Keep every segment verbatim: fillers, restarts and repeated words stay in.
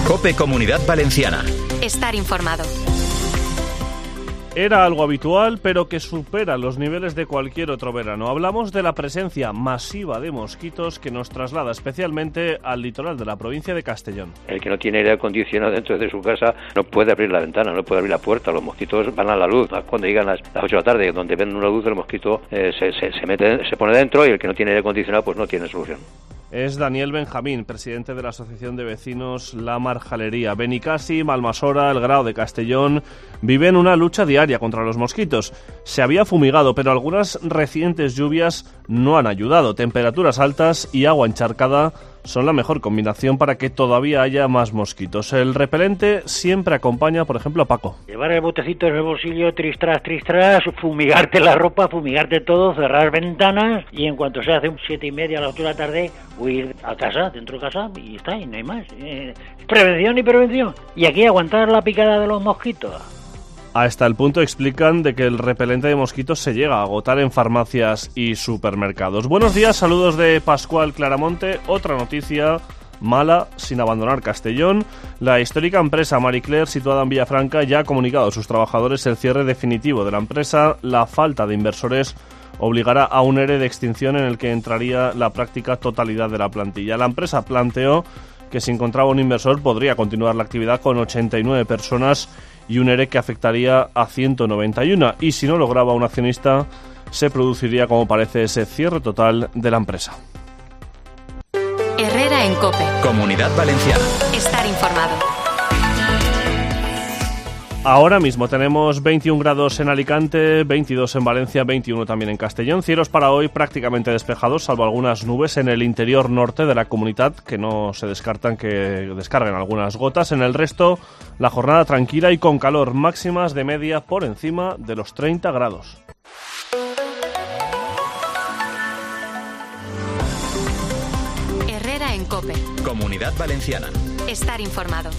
COPE Comunidad Valenciana. Estar informado. Era algo habitual, pero que supera los niveles de cualquier otro verano. Hablamos de la presencia masiva de mosquitos que nos traslada especialmente al litoral de la provincia de Castellón. El que no tiene aire acondicionado dentro de su casa no puede abrir la ventana, no puede abrir la puerta. Los mosquitos van a la luz. Cuando llegan las, las ocho de la tarde, donde ven una luz, el mosquito eh, se, se, se, mete, se pone dentro, y el que no tiene aire acondicionado pues no tiene solución. Es Daniel Benjamín, presidente de la Asociación de Vecinos La Marjalería. Benicassim, Malmasora, El Grao de Castellón viven una lucha diaria contra los mosquitos. Se había fumigado, pero algunas recientes lluvias no han ayudado. Temperaturas altas y agua encharcada son la mejor combinación para que todavía haya más mosquitos. El repelente siempre acompaña, por ejemplo, a Paco. Llevar el botecito en el bolsillo, tristras, tristras, fumigarte la ropa, fumigarte todo, cerrar ventanas, y en cuanto se hace un siete y media a las ocho de la tarde, huir a casa, dentro de casa, y está, y no hay más. Eh, prevención y prevención. Y aquí aguantar la picada de los mosquitos. Hasta el punto, explican, de que el repelente de mosquitos se llega a agotar en farmacias y supermercados. Buenos días, saludos de Pascual Claramonte. Otra noticia mala, sin abandonar Castellón. La histórica empresa Marie Claire, situada en Villafranca, ya ha comunicado a sus trabajadores el cierre definitivo de la empresa. La falta de inversores obligará a un ERE de extinción en el que entraría la práctica totalidad de la plantilla. La empresa planteó que si encontraba un inversor podría continuar la actividad con ochenta y nueve personas y un ERE que afectaría a ciento noventa y uno, y si no lograba un accionista se produciría, como parece, ese cierre total de la empresa. Herrera en COPE. Comunidad Valenciana. Estar informado. Ahora mismo tenemos veintiún grados en Alicante, veintidós en Valencia, veintiuno también en Castellón. Cielos para hoy prácticamente despejados, salvo algunas nubes en el interior norte de la comunidad, que no se descartan que descarguen algunas gotas. En el resto, la jornada tranquila y con calor, máximas de media por encima de los treinta grados. Herrera en COPE. Comunidad Valenciana. Estar informado.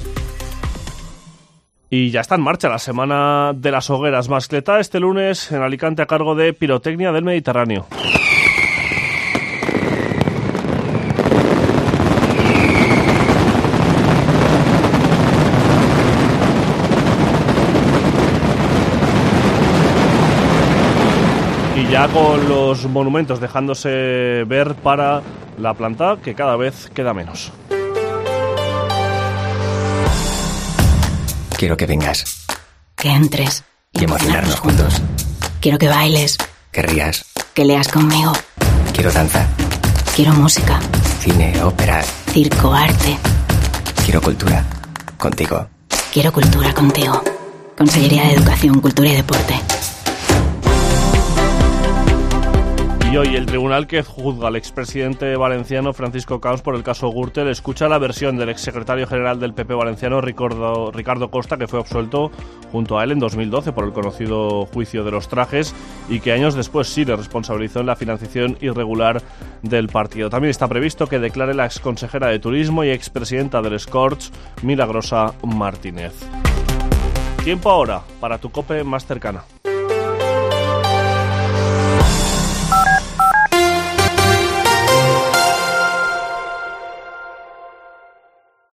Y ya está en marcha la Semana de las Hogueras Mascletá este lunes en Alicante a cargo de Pirotecnia del Mediterráneo. Y ya con los monumentos dejándose ver para la planta, que cada vez queda menos. Quiero que vengas. Que entres. Y emocionarnos juntos. Quiero que bailes. Que rías. Que leas conmigo. Quiero danza. Quiero música. Cine, ópera. Circo, arte. Quiero cultura. Contigo. Quiero cultura contigo. Consellería de Educación, Cultura y Deporte. Y hoy el tribunal que juzga al expresidente valenciano Francisco Camps por el caso Gürtel escucha la versión del exsecretario general del P P valenciano Ricardo, Ricardo Costa, que fue absuelto junto a él en dos mil doce por el conocido juicio de los trajes y que años después sí le responsabilizó en la financiación irregular del partido. También está previsto que declare la exconsejera de Turismo y expresidenta del Scorch, Milagrosa Martínez. Tiempo ahora para tu COPE más cercana.